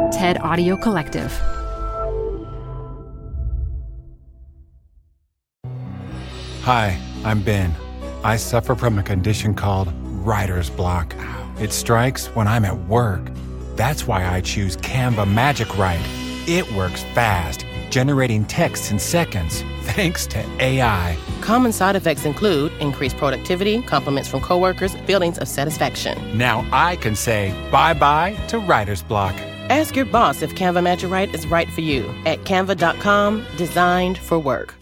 TED Audio Collective. Hi, I'm Ben. I suffer from a condition called writer's block. It strikes when I'm at work. That's why I choose Canva Magic Write. It works fast, generating text in seconds, thanks to AI. Common side effects include increased productivity, compliments from coworkers, feelings of satisfaction. Now I can say bye-bye to writer's block. Ask your boss if Canva Magic Write is right for you at canva.com, designed for work.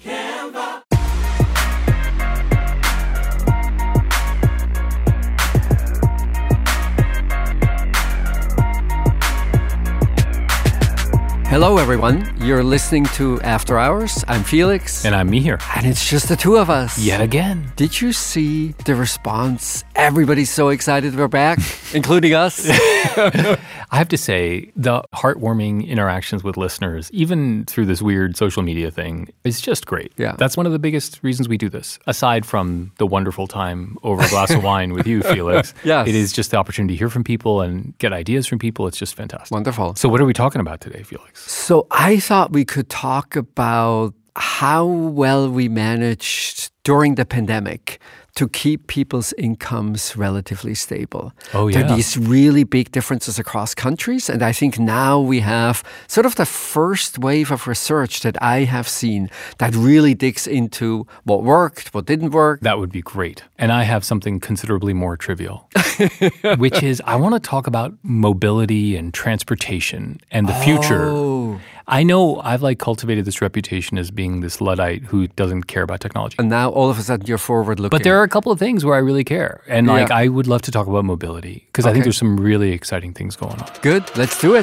Hello, everyone. You're listening to After Hours. I'm Felix. And I'm Mihir. And it's just the two of us. Yet again. Did you see the response? Everybody's so excited we're back, including us. I have to say, the heartwarming interactions with listeners, even through this weird social media thing, is just great. Yeah. That's one of the biggest reasons we do this, aside from the wonderful time over a glass of wine with you, Felix. Yes. It is just the opportunity to hear from people and get ideas from people. It's just fantastic. Wonderful. So what are we talking about today, Felix? So I thought we could talk about how well we managed during the pandemic to keep people's incomes relatively stable. Oh, yeah. There are these really big differences across countries. And I think now we have sort of the first wave of research that I have seen that really digs into what worked, what didn't work. That would be great. And I have something considerably more trivial, which is I want to talk about mobility and transportation and the future. I know I've cultivated this reputation as being this Luddite who doesn't care about technology. And now all of a sudden you're forward looking. But there are a couple of things where I really care. And I would love to talk about mobility because I think there's some really exciting things going on. Good. Let's do it.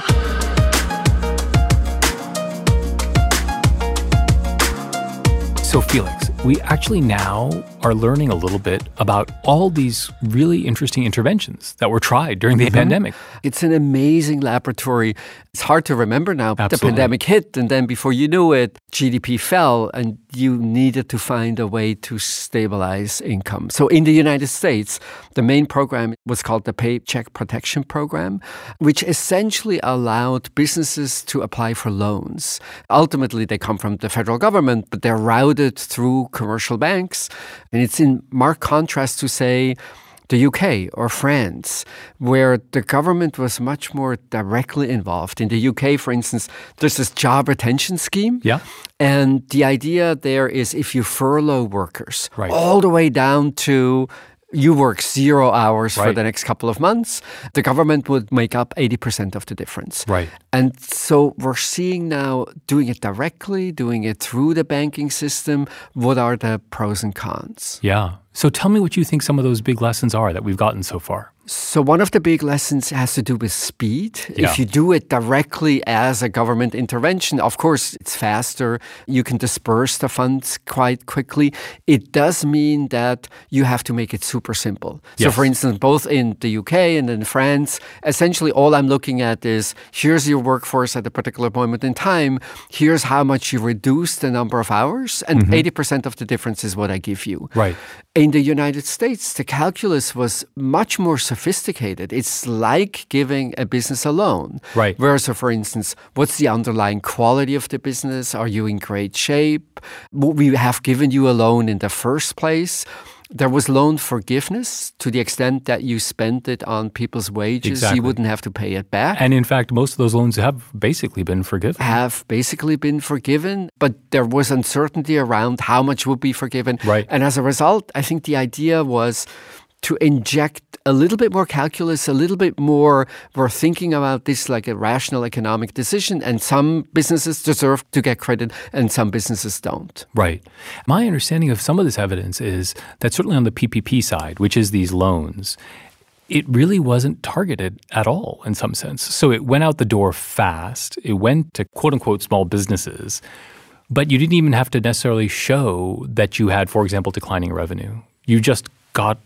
So Felix, we actually now are learning a little bit about all these really interesting interventions that were tried during the pandemic. It's an amazing laboratory. It's hard to remember now. Absolutely. The pandemic hit, and then before you knew it, GDP fell, and you needed to find a way to stabilize income. So in the United States, the main program was called the Paycheck Protection Program, which essentially allowed businesses to apply for loans. Ultimately, they come from the federal government, but they're routed through commercial banks. And it's in marked contrast to, say, the UK or France, where the government was much more directly involved. In the UK, for instance, there's this job retention scheme. Yeah. And the idea there is if you furlough workers Right. all the way down to you work 0 hours for Right. the next couple of months, the government would make up 80% of the difference. Right. And so we're seeing now doing it directly, doing it through the banking system. What are the pros and cons? Yeah. So tell me what you think some of those big lessons are that we've gotten so far. So one of the big lessons has to do with speed. Yeah. If you do it directly as a government intervention, of course, it's faster. You can disperse the funds quite quickly. It does mean that you have to make it super simple. So Yes. for instance, both in the UK and in France, essentially all I'm looking at is here's your workforce at a particular moment in time. Here's how much you reduce the number of hours. And 80% of the difference is what I give you. Right. In the United States, the calculus was much more sophisticated. It's like giving a business a loan. Right. Whereas, for instance, what's the underlying quality of the business? Are you in great shape? Would we have given you a loan in the first place? There was loan forgiveness to the extent that you spent it on people's wages. Exactly. You wouldn't have to pay it back. And in fact, most of those loans have basically been forgiven. Have basically been forgiven, but there was uncertainty around how much would be forgiven. Right. And as a result, I think the idea was to inject a little bit more calculus, a little bit more, we're thinking about this like a rational economic decision, and some businesses deserve to get credit and some businesses don't. Right. My understanding of some of this evidence is that certainly on the PPP side, which is these loans, it really wasn't targeted at all in some sense. So it went out the door fast. It went to quote-unquote small businesses, but you didn't even have to necessarily show that you had, for example, declining revenue. You just got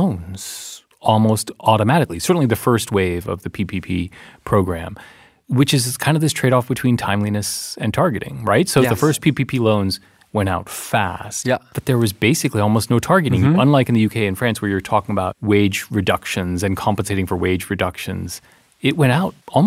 loans almost automatically. Certainly the first wave of the PPP program, which is kind of this trade-off between timeliness and targeting, right? So Yes. the first PPP loans went out fast, Yeah. but there was basically almost no targeting, unlike in the UK and France where you're talking about wage reductions and compensating for wage reductions. It went out almost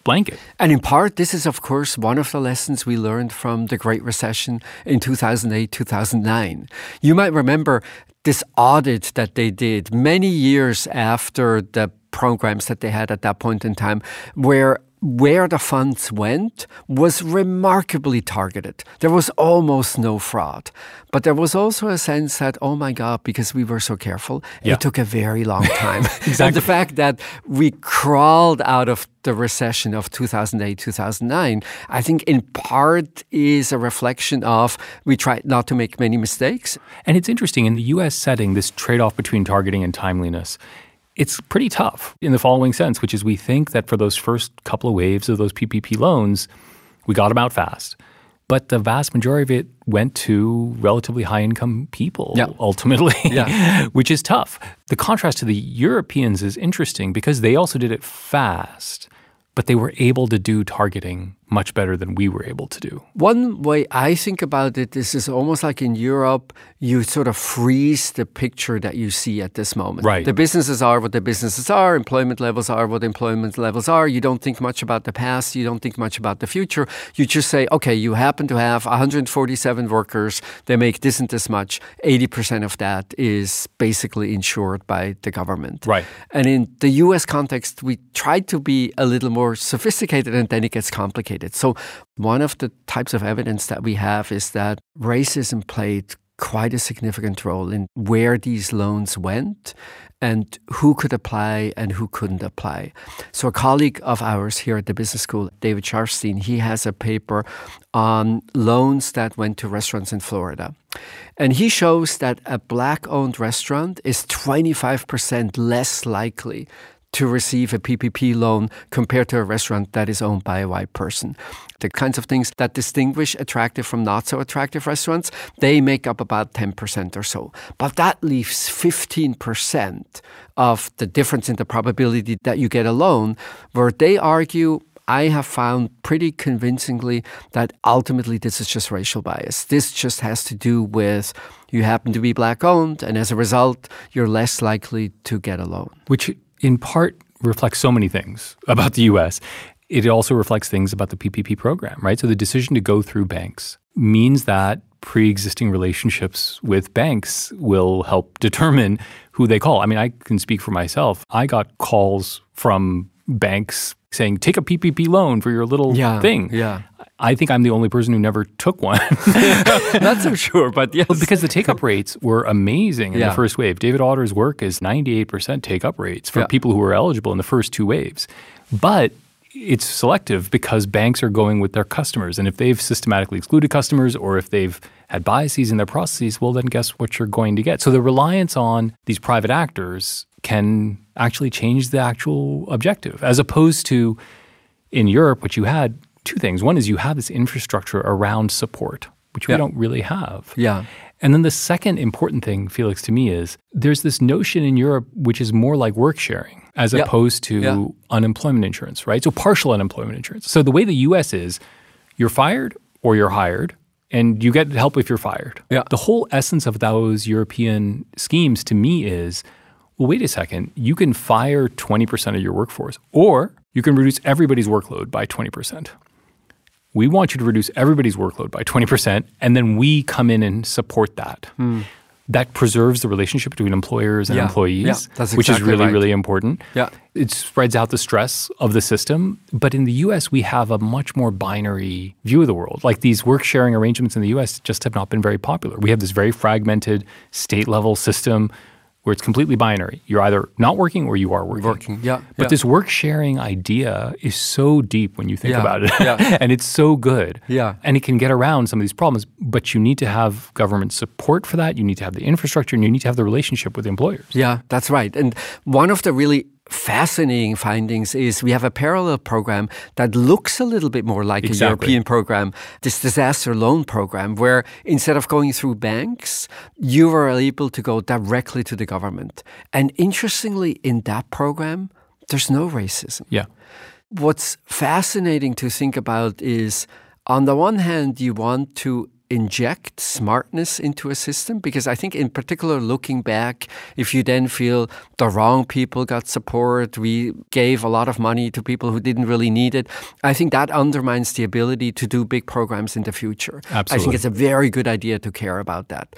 blanket. And in part, this is, of course, one of the lessons we learned from the Great Recession in 2008, 2009. You might remember this audit that they did many years after the programs that they had at that point in time, where the funds went was remarkably targeted. There was almost no fraud. But there was also a sense that, oh my God, because we were so careful, it took a very long time. Exactly. And the fact that we crawled out of the recession of 2008, 2009, I think in part is a reflection of we tried not to make many mistakes. And it's interesting, in the U.S. setting, this trade-off between targeting and timeliness, it's pretty tough in the following sense, which is we think that for those first couple of waves of those PPP loans, we got them out fast. But the vast majority of it went to relatively high-income people, ultimately, which is tough. The contrast to the Europeans is interesting because they also did it fast, but they were able to do targeting much better than we were able to do. One way I think about it is almost like in Europe, you sort of freeze the picture that you see at this moment. Right. The businesses are what the businesses are. Employment levels are what employment levels are. You don't think much about the past. You don't think much about the future. You just say, okay, you happen to have 147 workers. They make this and this much. 80% of that is basically insured by the government. Right. And in the U.S. context, we try to be a little more sophisticated, and then it gets complicated. So one of the types of evidence that we have is that racism played quite a significant role in where these loans went and who could apply and who couldn't apply. So a colleague of ours here at the business school, David Sharfstein, he has a paper on loans that went to restaurants in Florida. And he shows that a Black-owned restaurant is 25% less likely to receive a PPP loan compared to a restaurant that is owned by a white person. The kinds of things that distinguish attractive from not so attractive restaurants, they make up about 10% or so. But that leaves 15% of the difference in the probability that you get a loan, where they argue, I have found pretty convincingly that ultimately this is just racial bias. This just has to do with you happen to be Black-owned, and as a result, you're less likely to get a loan. Which in part reflects so many things about the U.S. It also reflects things about the PPP program, right? So the decision to go through banks means that pre-existing relationships with banks will help determine who they call. I mean, I can speak for myself. I got calls from banks saying, take a PPP loan for your little thing. Yeah. I think I'm the only person who never took one. Not so sure, but yes. Well, because the take-up rates were amazing in the first wave. David Otter's work is 98% take-up rates for people who were eligible in the first two waves. But it's selective because banks are going with their customers. And if they've systematically excluded customers or if they've had biases in their processes, well, then guess what you're going to get. So the reliance on these private actors can actually change the actual objective, as opposed to in Europe, which you had two things. One is you have this infrastructure around support, which we don't really have. Yeah. And then the second important thing, Felix, to me is there's this notion in Europe which is more like work sharing as opposed to unemployment insurance, right? So partial unemployment insurance. So the way the U.S. is, you're fired or you're hired, and you get help if you're fired. Yeah. The whole essence of those European schemes to me is, well, wait a second, you can fire 20% of your workforce, or you can reduce everybody's workload by 20%. We want you to reduce everybody's workload by 20%, and then we come in and support that. That preserves the relationship between employers and employees, which is really, really important. Yeah. It spreads out the stress of the system. But in the U.S., we have a much more binary view of the world. Like these work-sharing arrangements in the U.S. just have not been very popular. We have this very fragmented state-level system where it's completely binary. You're either not working or you are working. But this work-sharing idea is so deep when you think about it. And it's so good. And it can get around some of these problems. But you need to have government support for that. You need to have the infrastructure, and you need to have the relationship with employers. Yeah, that's right. And one of the really fascinating findings is we have a parallel program that looks a little bit more like a European program, this disaster loan program, where instead of going through banks, you were able to go directly to the government. And interestingly, in that program, there's no racism. Yeah. What's fascinating to think about is, on the one hand, you want to inject smartness into a system? Because I think in particular, looking back, if you then feel the wrong people got support, we gave a lot of money to people who didn't really need it, I think that undermines the ability to do big programs in the future. Absolutely. I think it's a very good idea to care about that.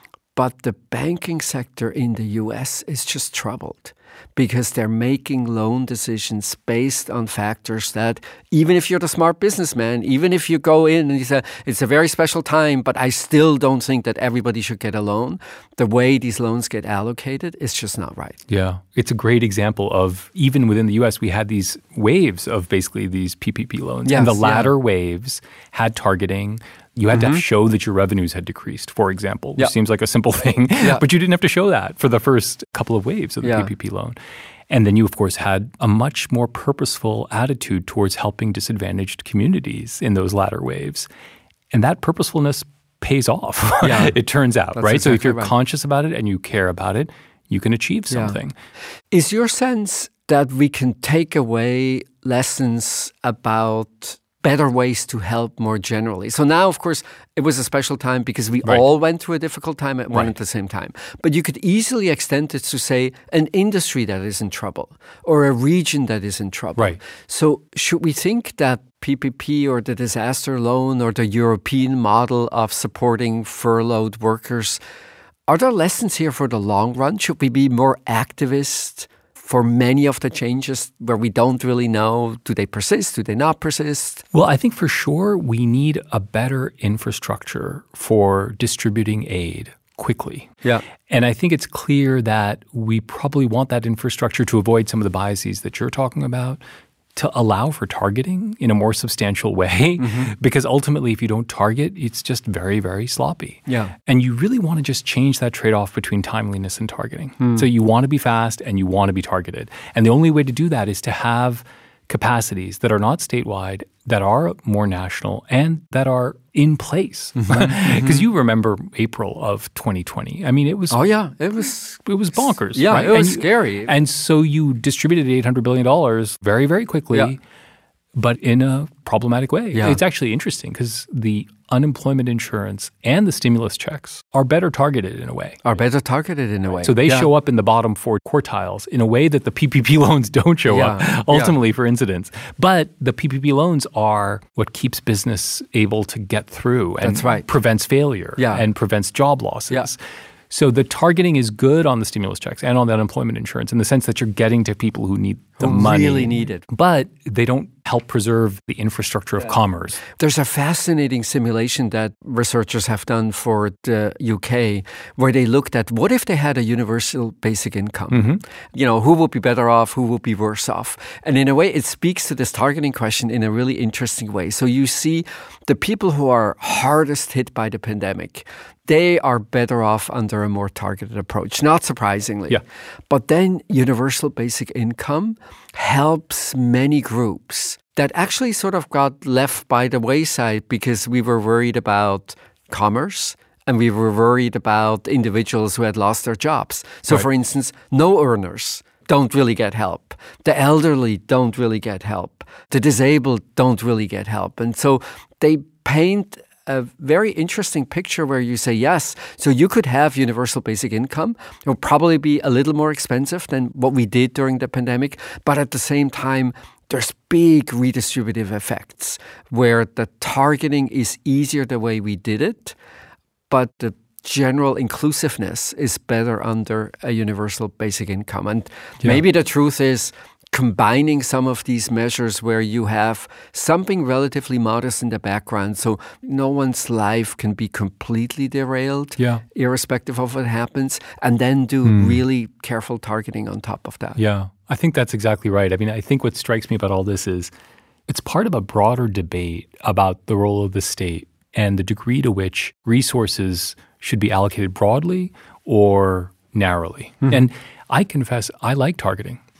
But the banking sector in the US is just troubled because they're making loan decisions based on factors that even if you're the smart businessman, even if you go in and you say, it's a very special time, but I still don't think that everybody should get a loan, the way these loans get allocated is just not right. Yeah. It's a great example of, even within the U.S., we had these waves of basically these PPP loans. Yes, and the latter waves had targeting. You had to show that your revenues had decreased, for example, which seems like a simple thing, but you didn't have to show that for the first couple of waves of the PPP loan. And then you, of course, had a much more purposeful attitude towards helping disadvantaged communities in those latter waves. And that purposefulness pays off, it turns out, That's right? exactly so if you're right. conscious about it and you care about it, you can achieve something. Is your sense that we can take away lessons about better ways to help more generally? So now, of course, it was a special time because we all went through a difficult time at one at the same time. But you could easily extend it to, say, an industry that is in trouble or a region that is in trouble. Right. So should we think that PPP or the disaster loan or the European model of supporting furloughed workers, are there lessons here for the long run? Should we be more activist for many of the changes where we don't really know, do they persist, do they not persist? Well, I think for sure we need a better infrastructure for distributing aid quickly. Yeah. And I think it's clear that we probably want that infrastructure to avoid some of the biases that you're talking about, to allow for targeting in a more substantial way, because ultimately if you don't target, it's just very, very sloppy. Yeah. And you really want to just change that trade-off between timeliness and targeting. So you want to be fast and you want to be targeted. And the only way to do that is to have capacities that are not statewide, that are more national, and that are in place. Because you remember April of 2020. I mean, it was... Oh, yeah. It was bonkers. Yeah, right? it was scary. And so you distributed $800 billion very, very quickly, but in a problematic way. Yeah. It's actually interesting because the unemployment insurance and the stimulus checks are better targeted in a way. So they show up in the bottom 4 quartiles in a way that the PPP loans don't show up, ultimately, for incidents. But the PPP loans are what keeps business able to get through and prevents failure and prevents job losses. Yeah. So the targeting is good on the stimulus checks and on the unemployment insurance in the sense that you're getting to people who need the money. Really need it. But they don't help preserve the infrastructure of commerce. There's a fascinating simulation that researchers have done for the UK where they looked at what if they had a universal basic income? You know, who would be better off, who would be worse off? And in a way, it speaks to this targeting question in a really interesting way. So you see the people who are hardest hit by the pandemic, they are better off under a more targeted approach, not surprisingly. Yeah. But then universal basic income helps many groups that actually sort of got left by the wayside because we were worried about commerce and we were worried about individuals who had lost their jobs. So, for instance, no earners don't really get help. The elderly don't really get help. The disabled don't really get help. And so they paint a very interesting picture where you say, yes, so you could have universal basic income. It will probably be a little more expensive than what we did during the pandemic, but at the same time, there's big redistributive effects where the targeting is easier the way we did it, but the general inclusiveness is better under a universal basic income. And maybe the truth is, combining some of these measures where you have something relatively modest in the background so no one's life can be completely derailed, irrespective of what happens, and then do really careful targeting on top of that. Yeah, I think that's exactly right. I mean, I think what strikes me about all this is it's part of a broader debate about the role of the state and the degree to which resources should be allocated broadly or narrowly. And I confess, I like targeting.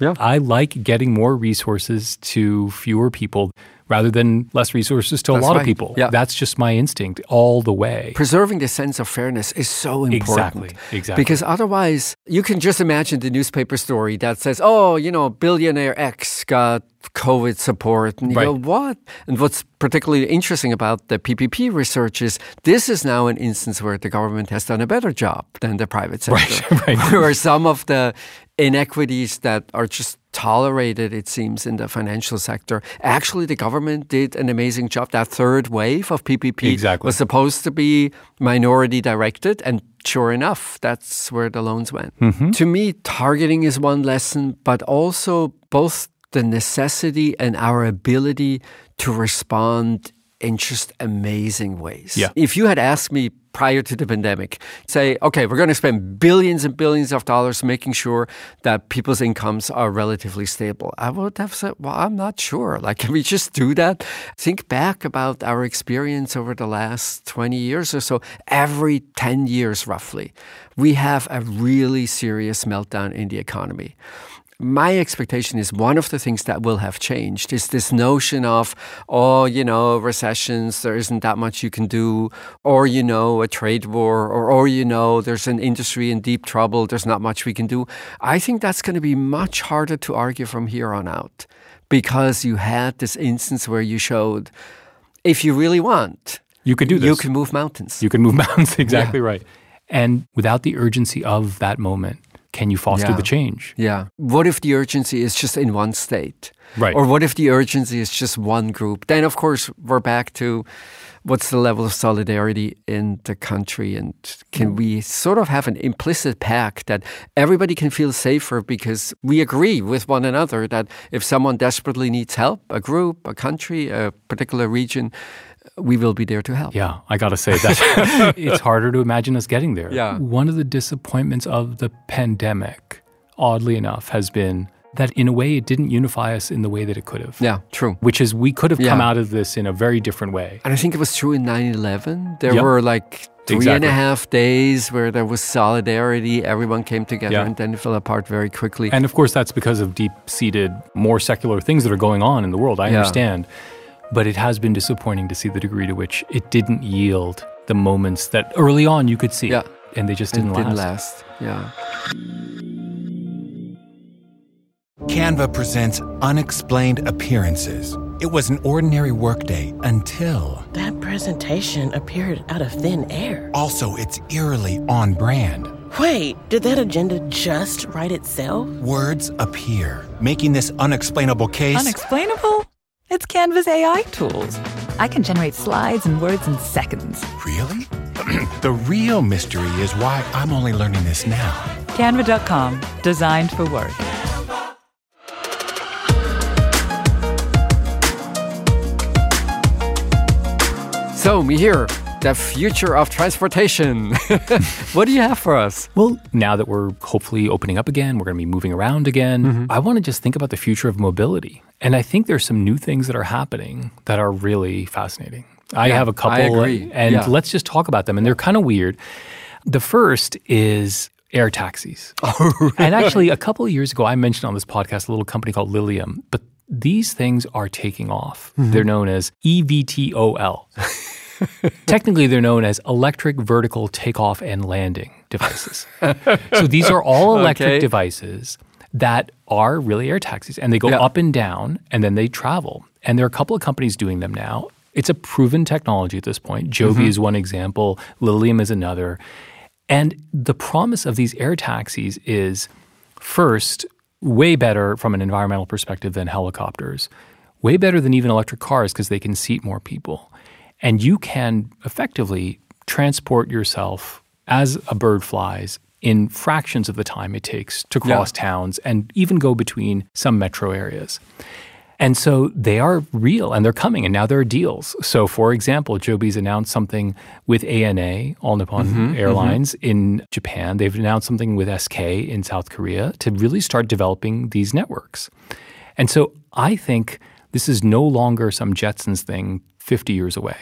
Yeah. I like getting more resources to fewer people rather than less resources to a lot of people. Yeah. That's just my instinct all the way. Preserving the sense of fairness is so important. Exactly. Because otherwise, you can just imagine the newspaper story that says, oh, billionaire X got COVID support. And you go, what? And what's particularly interesting about the PPP research is this is now an instance where the government has done a better job than the private sector. Right. Where some of the inequities that are just tolerated, it seems, in the financial sector. Actually, the government did an amazing job. That third wave of PPP was supposed to be minority directed, and sure enough, that's where the loans went. To me, targeting is one lesson, but also both the necessity and our ability to respond in just amazing ways. Yeah. If you had asked me prior to the pandemic, say, okay, we're going to spend billions and billions of dollars making sure that people's incomes are relatively stable, I would have said, well, I'm not sure. Like, can we just do that? Think back about our experience over the last 20 years or so. Every 10 years, roughly, we have a really serious meltdown in the economy. My expectation is one of the things that will have changed is this notion of, recessions, there isn't that much you can do, or, a trade war, or there's an industry in deep trouble, there's not much we can do. I think that's going to be much harder to argue from here on out because you had this instance where you showed, if you really want, you could do this. You can move mountains. You can move mountains, exactly right. And without the urgency of that moment, can you foster the change? Yeah. What if the urgency is just in one state? Right. Or what if the urgency is just one group? Then, of course, we're back to what's the level of solidarity in the country? And can we sort of have an implicit pact that everybody can feel safer because we agree with one another that if someone desperately needs help, a group, a country, a particular region, we will be there to help. Yeah, I got to say that it's harder to imagine us getting there. Yeah. One of the disappointments of the pandemic, oddly enough, has been that in a way it didn't unify us in the way that it could have. Yeah, true. Which is we could have come out of this in a very different way. And I think it was true in 9/11. There were like 3.5 days where there was solidarity. Everyone came together and then it fell apart very quickly. And of course, that's because of deep-seated, more secular things that are going on in the world. I understand. But it has been disappointing to see the degree to which it didn't yield the moments that early on you could see. Yeah. And they just didn't last. Yeah. Canva presents Unexplained Appearances. It was an ordinary workday until... That presentation appeared out of thin air. Also, it's eerily on brand. Wait, did that agenda just write itself? Words appear, making this unexplainable case... Unexplainable? It's Canva's AI tools. I can generate slides and words in seconds. Really? The real mystery is why I'm only learning this now. Canva.com, designed for work. So, Mihir, the future of transportation. What do you have for us? Well, now that we're hopefully opening up again, we're going to be moving around again, I want to just think about the future of mobility. And I think there's some new things that are happening that are really fascinating. I have a couple, I agree. And let's just talk about them. And they're kind of weird. The first is air taxis. And actually, a couple of years ago, I mentioned on this podcast a little company called Lilium, but these things are taking off. They're known as EVTOL. Technically, they're known as electric vertical takeoff and landing devices. So these are all electric devices that are really air taxis, and they go up and down, and then they travel. And there are a couple of companies doing them now. It's a proven technology at this point. Joby is one example. Lilium is another. And the promise of these air taxis is, first, way better from an environmental perspective than helicopters, way better than even electric cars because they can seat more people. And you can effectively transport yourself as a bird flies in fractions of the time it takes to cross towns and even go between some metro areas. And so they are real and they're coming, and now there are deals. So, for example, Joby's announced something with ANA, All Nippon Airlines, in Japan. They've announced something with SK in South Korea to really start developing these networks. And so I think this is no longer some Jetsons thing 50 years away.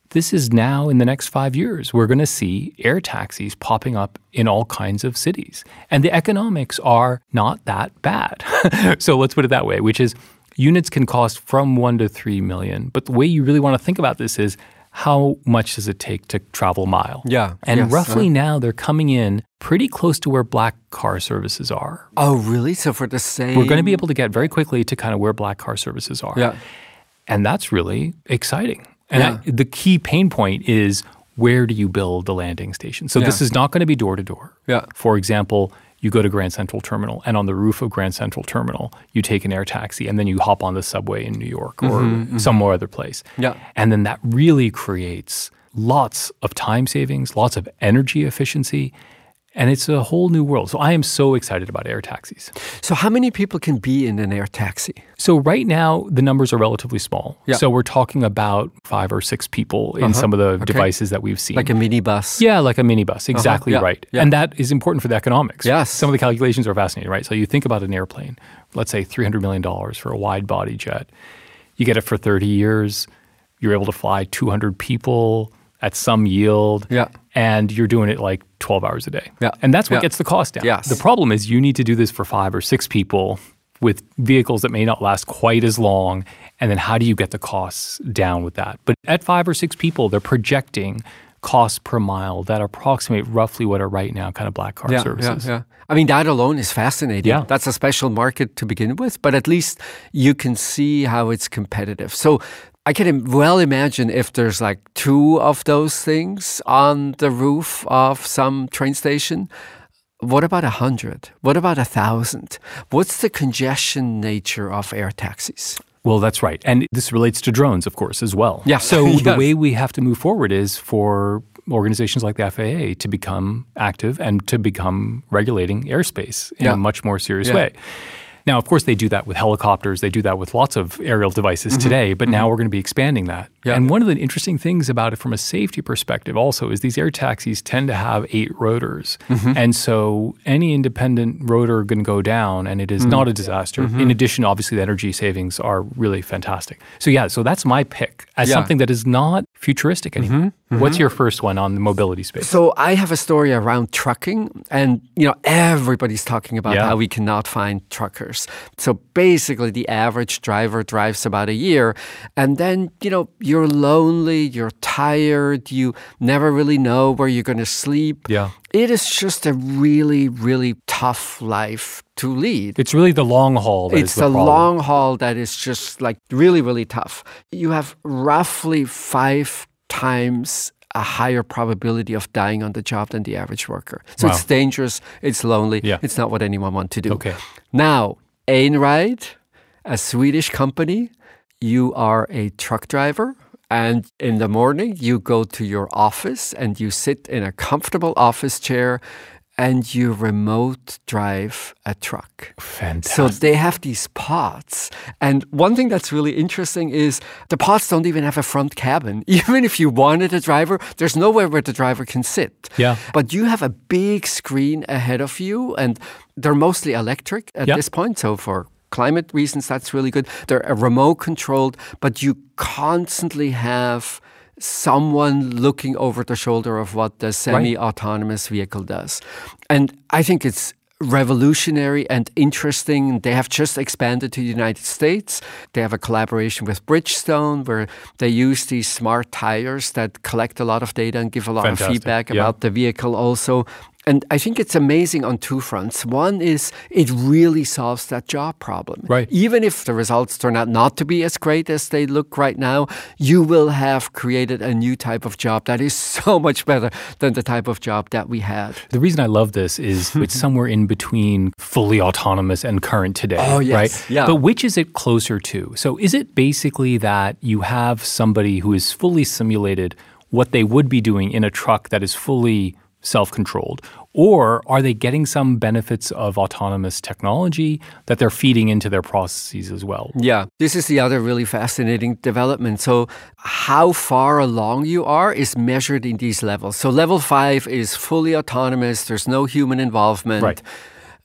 this is now in the next 5 years, we're going to see air taxis popping up in all kinds of cities. And the economics are not that bad. So let's put it that way, which is units can cost from 1 to 3 million. But the way you really want to think about this is how much does it take to travel a mile? Yeah. And roughly now they're coming in pretty close to where black car services are. Oh, really? So for the same... We're going to be able to get very quickly to kind of where black car services are. Yeah. And that's really exciting. And the key pain point is, where do you build the landing station? So this is not going to be door to door. Yeah. For example, you go to Grand Central Terminal, and on the roof of Grand Central Terminal, you take an air taxi, and then you hop on the subway in New York or some other place. Yeah. And then that really creates lots of time savings, lots of energy efficiency, and it's a whole new world. So I am so excited about air taxis. So how many people can be in an air taxi? So right now, the numbers are relatively small. Yeah. So we're talking about 5 or 6 people in some of the devices that we've seen. Like a minibus? Yeah, like a minibus. Exactly right. Yeah. And that is important for the economics. Yes. Some of the calculations are fascinating, right? So you think about an airplane, let's say $300 million for a wide-body jet. You get it for 30 years. You're able to fly 200 people at some yield. Yeah. And you're doing it like 12 hours a day. Yeah. And that's what gets the cost down. Yes. The problem is you need to do this for 5 or 6 people with vehicles that may not last quite as long. And then how do you get the costs down with that? But at 5 or 6 people, they're projecting costs per mile that approximate roughly what are right now kind of black car services. Yeah. I mean, that alone is fascinating. Yeah. That's a special market to begin with, but at least you can see how it's competitive. So I can well imagine if there's like 2 of those things on the roof of some train station. What about 100? What about 1,000? What's the congestion nature of air taxis? Well, that's right. And this relates to drones, of course, as well. Yeah. So Yes. the way we have to move forward is for organizations like the FAA to become active and to become regulating airspace in a much more serious way. Now, of course, they do that with helicopters. They do that with lots of aerial devices today, but now we're going to be expanding that. Yeah. And one of the interesting things about it from a safety perspective also is these air taxis tend to have 8 rotors. And so any independent rotor can go down and it is not a disaster. In addition, obviously, the energy savings are really fantastic. So that's my pick as something that is not futuristic anymore. What's your first one on the mobility space? So I have a story around trucking, and everybody's talking about how we cannot find truckers. So basically, the average driver drives about a year, and then you're lonely, you're tired, you never really know where you're going to sleep. Yeah. It is just a really, really tough life to lead. It's really the long haul that is It's the the problem. long haul that is just like really, really tough. You have roughly 5 times a higher probability of dying on the job than the average worker. So Wow. it's dangerous, it's lonely, Yeah. it's not what anyone wants to do. Okay. Now, Einride, a Swedish company, you are a truck driver, and in the morning you go to your office and you sit in a comfortable office chair and you remote drive a truck. Fantastic. So they have these pods. And one thing that's really interesting is the pods don't even have a front cabin. Even if you wanted a driver, there's nowhere where the driver can sit. Yeah. But you have a big screen ahead of you, and they're mostly electric at this point. So for climate reasons, that's really good. They're remote controlled, but you constantly have someone looking over the shoulder of what the semi-autonomous vehicle does. And I think it's revolutionary and interesting. They have just expanded to the United States. They have a collaboration with Bridgestone where they use these smart tires that collect a lot of data and give a lot of feedback about the vehicle also. And I think it's amazing on 2 fronts. One is it really solves that job problem. Right. Even if the results turn out not to be as great as they look right now, you will have created a new type of job that is so much better than the type of job that we had. The reason I love this is it's somewhere in between fully autonomous and current today, right? Yeah. But which is it closer to? So is it basically that you have somebody who is fully simulated what they would be doing in a truck that is fully self-controlled? Or are they getting some benefits of autonomous technology that they're feeding into their processes as well? Yeah, this is the other really fascinating development. So how far along you are is measured in these levels. So level 5 is fully autonomous. There's no human involvement. Right.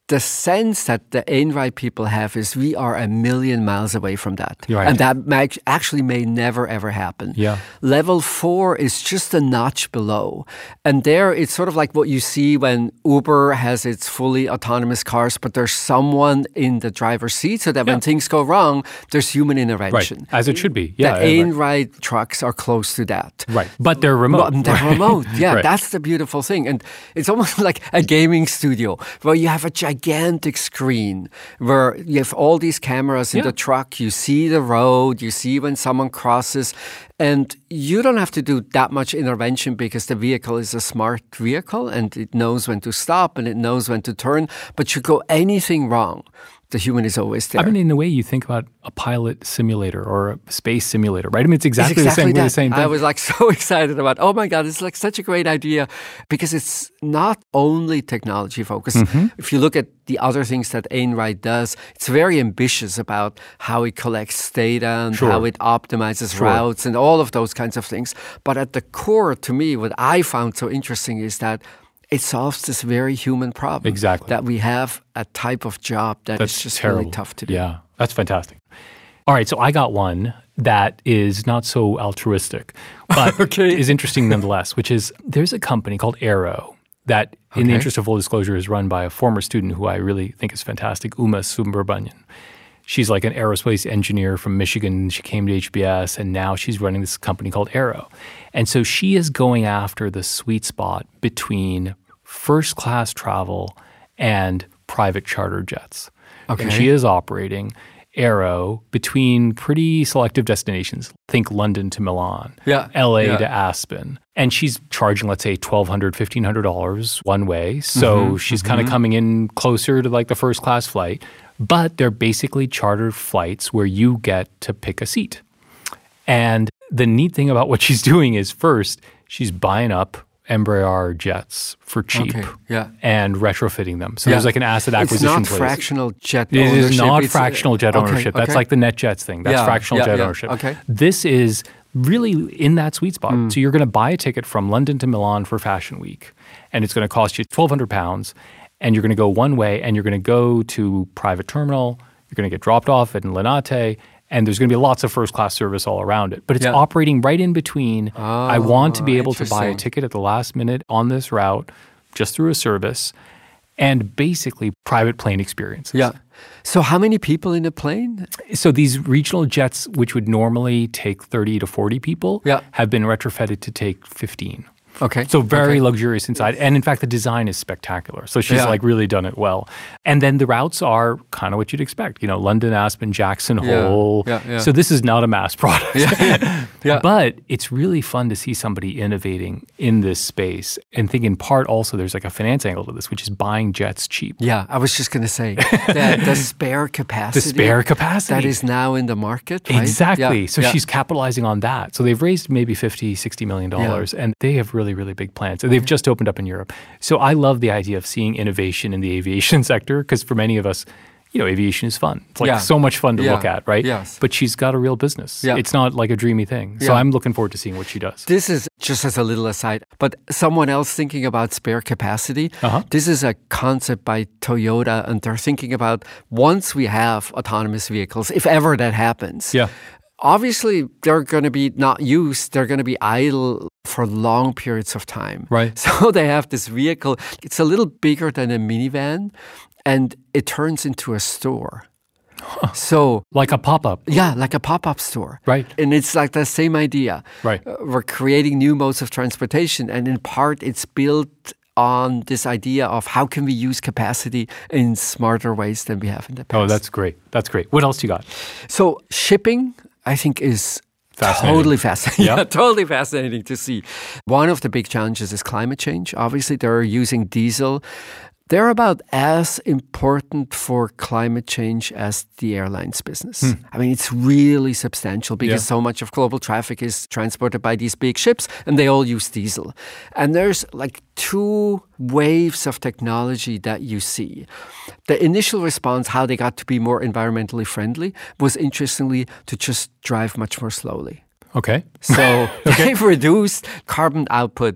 the sense that the Einride people have is we are a million miles away from that. Right. And that actually may never, ever happen. Yeah. Level 4 is just a notch below. And there it's sort of like what you see when Uber has its fully autonomous cars, but there's someone in the driver's seat so that when things go wrong, there's human intervention. Right, as it should be. Yeah, the Einride trucks are close to that. Right, but they're remote. But they're remote, yeah. Right. That's the beautiful thing. And it's almost like a gaming studio where you have a gigantic screen where you have all these cameras in the truck. You see the road, you see when someone crosses, and you don't have to do that much intervention because the vehicle is a smart vehicle and it knows when to stop and it knows when to turn. But you go anything wrong, the human is always there. I mean, in a way, you think about a pilot simulator or a space simulator, right? I mean, it's exactly the same thing. I was like so excited about, oh my God, it's like such a great idea because it's not only technology focused. Mm-hmm. If you look at the other things that Einride does, it's very ambitious about how it collects data and how it optimizes routes and all of those kinds of things. But at the core, to me, what I found so interesting is that it solves this very human problem. Exactly. That we have a type of job that's just terrible. really tough to do. Yeah, that's fantastic. All right, so I got one that is not so altruistic, but is interesting nonetheless, which is there's a company called Aero that, in the interest of full disclosure, is run by a former student who I really think is fantastic, Uma Subramanian. She's like an aerospace engineer from Michigan. She came to HBS, and now she's running this company called Aero. And so she is going after the sweet spot between first-class travel and private charter jets. Okay. And she is operating Aero between pretty selective destinations. Think London to Milan, LA to Aspen. And she's charging, let's say, $1,200, $1,500 one way. So she's kind of coming in closer to like the first-class flight. But they're basically chartered flights where you get to pick a seat. And the neat thing about what she's doing is, first, she's buying up Embraer jets for cheap and retrofitting them. So there's like an asset acquisition It's not fractional jet ownership. It is not fractional jet ownership. That's like the NetJets thing. That's fractional jet ownership. Okay. This is really in that sweet spot. So you're going to buy a ticket from London to Milan for Fashion Week, and it's going to cost you £1,200. And you're going to go one way, and you're going to go to private terminal. You're going to get dropped off at Linate, and there's going to be lots of first-class service all around it. But it's operating right in between. I want to be able to buy a ticket at the last minute on this route just through a service, and basically private plane experiences. Yeah. So how many people in a plane? So these regional jets, which would normally take 30 to 40 people, have been retrofitted to take 15. Okay. So very luxurious inside. And in fact, the design is spectacular. So she's like really done it well. And then the routes are kind of what you'd expect. You know, London, Aspen, Jackson Hole. So this is not a mass product. But it's really fun to see somebody innovating in this space. And think in part also there's like a finance angle to this, which is buying jets cheap. Yeah, I was just going to say the spare capacity. The spare capacity. That is now in the market, right? Exactly. So she's capitalizing on that. So they've raised maybe $50, $60 million. And they have really big plans. And they've just opened up in Europe. So I love the idea of seeing innovation in the aviation sector because for many of us, you know, aviation is fun. It's like so much fun to look at, right? Yes. But she's got a real business. It's not like a dreamy thing. So I'm looking forward to seeing what she does. This is just as a little aside, but someone else thinking about spare capacity. This is a concept by Toyota, and they're thinking about once we have autonomous vehicles, if ever that happens. Obviously, they're going to be not used. They're going to be idle for long periods of time. Right. So they have this vehicle. It's a little bigger than a minivan, and it turns into a store. So like a pop-up. Yeah, like a pop-up store. Right. And it's like the same idea. Right. We're creating new modes of transportation, and in part, it's built on this idea of how can we use capacity in smarter ways than we have in the past. Oh, that's great. That's great. What else you got? So shipping, I think, is totally fascinating. Yep. Totally fascinating to see. One of the big challenges is climate change. Obviously, they're using diesel. They're about as important for climate change as the airlines business. I mean, it's really substantial because so much of global traffic is transported by these big ships and they all use diesel. And there's like two waves of technology that you see. The initial response, how they got to be more environmentally friendly, was interestingly to just drive much more slowly. Okay. So they've reduced carbon output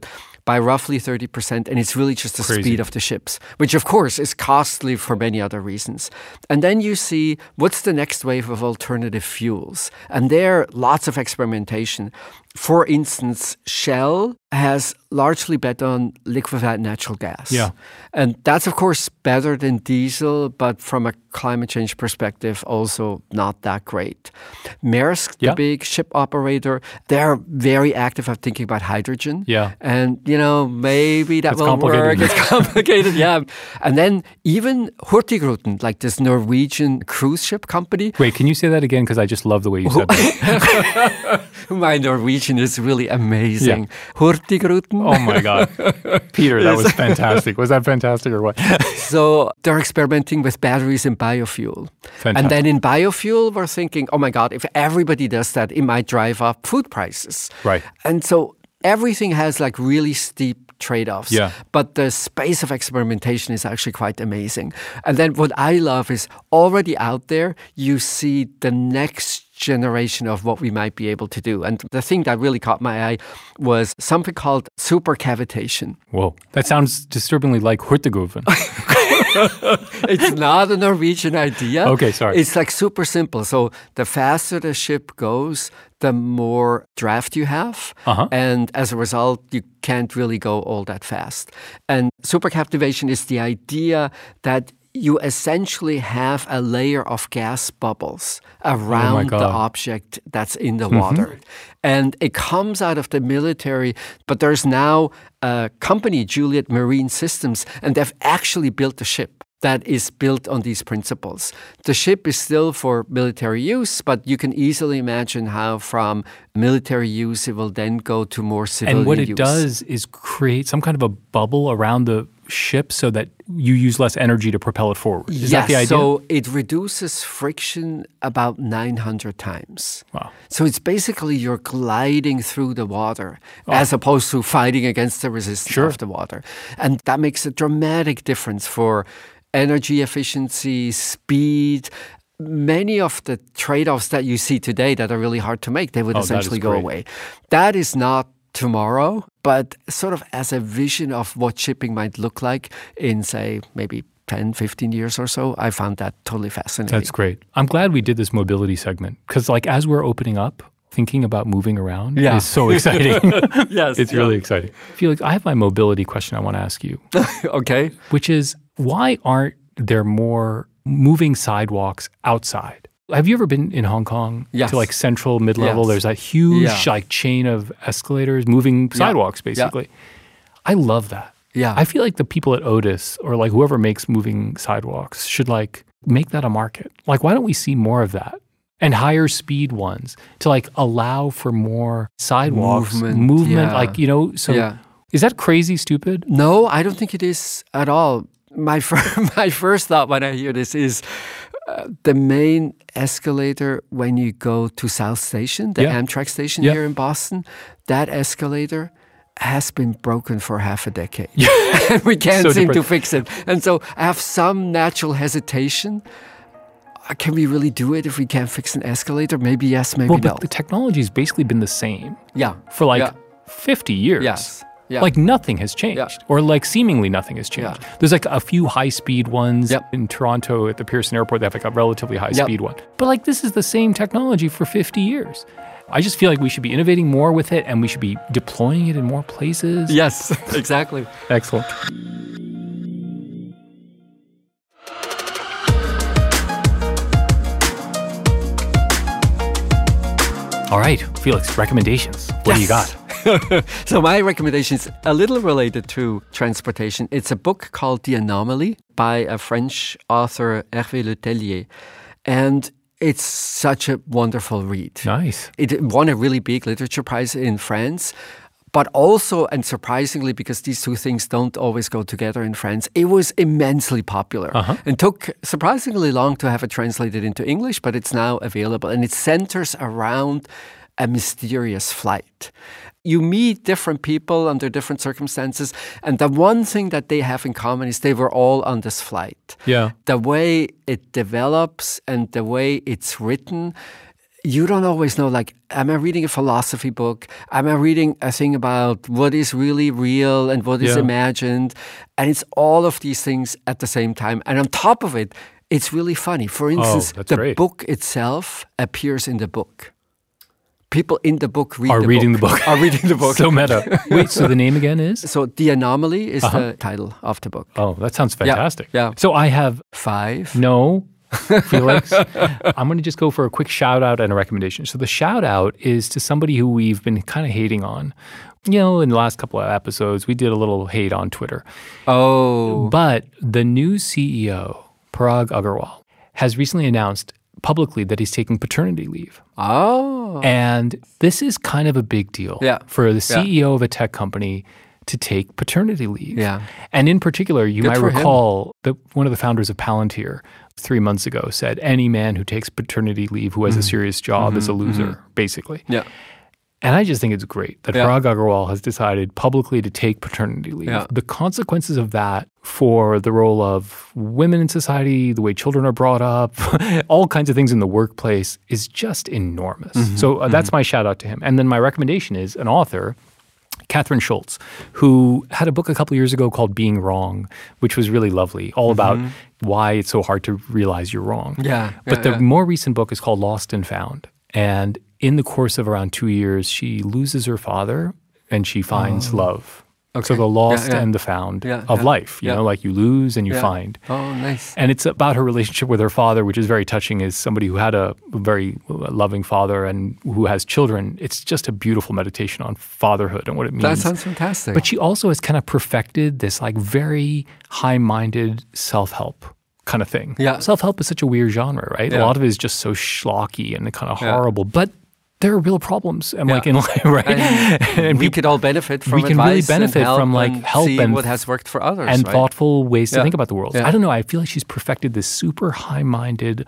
by roughly 30%. And it's really just the Crazy. speed of the ships, which of course is costly for many other reasons. And then you see what's the next wave of alternative fuels. And there, lots of experimentation. For instance, Shell has largely bet on liquefied natural gas. Yeah. And that's, of course, better than diesel, but from a climate change perspective, also not that great. Maersk, the Yeah. big ship operator, they're very active at thinking about hydrogen. Yeah. And, maybe that It's will complicated. work. It's complicated, yeah. And then even Hurtigruten, like this Norwegian cruise ship company. Wait, can you say that again? Because I just love the way you said that. My Norwegian is really amazing. Yeah. Hurtigruten. Oh my God. Peter, that was fantastic. Was that fantastic or what? So they're experimenting with batteries and biofuel. Fantastic. And then in biofuel, we're thinking, oh my God, if everybody does that, it might drive up food prices. Right. And so everything has like really steep trade-offs. Yeah. But the space of experimentation is actually quite amazing. And then what I love is already out there, you see the next generation of what we might be able to do. And the thing that really caught my eye was something called supercavitation. Whoa. That sounds disturbingly like Hurtigruten. It's not a Norwegian idea. Okay, sorry. It's like super simple. So the faster the ship goes, the more draft you have. Uh-huh. And as a result, you can't really go all that fast. And supercaptivation is the idea that you essentially have a layer of gas bubbles around the God. object that's in the water. And it comes out of the military, but there's now a company, Juliet Marine Systems, and they've actually built a ship that is built on these principles. The ship is still for military use, but you can easily imagine how from military use it will then go to more civilian use. And what it does is create some kind of a bubble around the ship so that you use less energy to propel it forward. Is that the idea? So it reduces friction about 900 times. Wow. So it's basically you're gliding through the water as opposed to fighting against the resistance Sure. of the water. And that makes a dramatic difference for energy efficiency, speed. Many of the trade-offs that you see today that are really hard to make, they would Oh, that is essentially go great. away. That is not tomorrow, but sort of as a vision of what shipping might look like in, say, maybe 10, 15 years or so, I found that totally fascinating. That's great. I'm glad we did this mobility segment because as we're opening up, thinking about moving around is so exciting. Yes. It's really exciting. Felix, I have my mobility question I want to ask you, Okay. which is why aren't there more moving sidewalks outside? Have you ever been in Hong Kong Yes. to central mid-level? Yes. There's that huge Yeah. chain of escalators, moving sidewalks basically. I love that. Yeah. I feel like the people at Otis or whoever makes moving sidewalks should make that a market. Why don't we see more of that? And higher speed ones to allow for more sidewalks, movement yeah. so Yeah. is that crazy stupid? No, I don't think it is at all. My first thought when I hear this is the main escalator when you go to South Station, the Yeah. Amtrak station Yeah. here in Boston, that escalator has been broken for half a decade. And we can't So seem to depressing. fix it. And so I have some natural hesitation. Can we really do it if we can't fix an escalator? Maybe yes, maybe Well, no. but the technology's basically been the same Yeah. for Yeah. 50 years. Yes. Yeah. Nothing has changed, Yeah. or seemingly nothing has changed. Yeah. There's a few high-speed ones Yep. in Toronto at the Pearson Airport. They have a relatively Yep. high-speed one. But this is the same technology for 50 years. I just feel like we should be innovating more with it, and we should be deploying it in more places. Yes, exactly. Excellent. All right, Felix, recommendations. What do you got? So my recommendation is a little related to transportation. It's a book called The Anomaly by a French author, Hervé Le Tellier. And it's such a wonderful read. Nice. It won a really big literature prize in France. But also, and surprisingly, because these two things don't always go together in France, it was immensely popular and took surprisingly long to have it translated into English, but it's now available. And it centers around a mysterious flight. You meet different people under different circumstances, and the one thing that they have in common is they were all on this flight. Yeah. The way it develops and the way it's written, you don't always know, like, am I reading a philosophy book? Am I reading a thing about what is really real and what is imagined? And it's all of these things at the same time. And on top of it, it's really funny. For instance, the book itself appears in the book. People in the book are reading the book. Are reading the book. So meta. Wait, so the name again is? So The Anomaly is the title of the book. Oh, that sounds fantastic. Yeah. So I have 5. No, Felix. I'm going to just go for a quick shout out and a recommendation. So the shout out is to somebody who we've been kind of hating on. You know, in the last couple of episodes, we did a little hate on Twitter. Oh. But the new CEO, Parag Agrawal, has recently announced publicly that he's taking paternity leave. Oh. And this is kind of a big deal for the CEO of a tech company to take paternity leave. Yeah. And in particular, you Good might for recall that one of the founders of Palantir 3 months ago said, any man who takes paternity leave who has a serious job is a loser, basically. Yeah. And I just think it's great that Parag Agrawal has decided publicly to take paternity leave. Yeah. The consequences of that for the role of women in society, the way children are brought up, all kinds of things in the workplace is just enormous. So that's my shout out to him. And then my recommendation is an author, Catherine Schultz, who had a book a couple of years ago called Being Wrong, which was really lovely, all about why it's so hard to realize you're wrong. But the more recent book is called Lost and Found. And in the course of around 2 years, she loses her father and she finds love. Okay. So the lost and the found of life, you know, like you lose and you find. Oh, nice. And it's about her relationship with her father, which is very touching as somebody who had a very loving father and who has children. It's just a beautiful meditation on fatherhood and what it means. That sounds fantastic. But she also has kind of perfected this like very high-minded self-help kind of thing. Yeah. Self-help is such a weird genre, right? Yeah. A lot of it is just so schlocky and kind of horrible. But there are real problems, like in life, right? And we could all benefit from advice. We can really benefit from like help see and what has worked for others, and right? thoughtful ways to think about the world. Yeah. I don't know. I feel like she's perfected this super high-minded,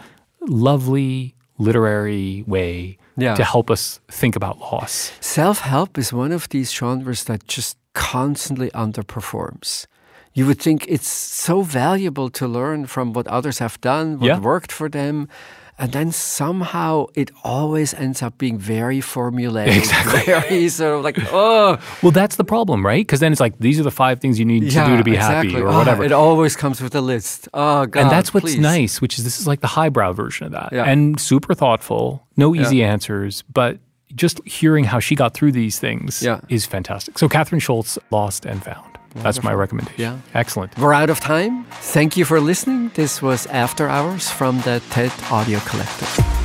lovely literary way to help us think about loss. Self-help is one of these genres that just constantly underperforms. You would think it's so valuable to learn from what others have done, what worked for them. And then somehow it always ends up being very formulaic, very sort of like, oh. Well, that's the problem, right? Because then it's like, these are the 5 things you need to do to be happy or whatever. It always comes with a list. Oh, God, and that's what's nice, which is this is like the highbrow version of that. Yeah. And super thoughtful, no easy answers, but just hearing how she got through these things is fantastic. So Catherine Schultz, Lost and Found. Wonderful. That's my recommendation. Yeah. Excellent. We're out of time. Thank you for listening. This was After Hours from the TED Audio Collective.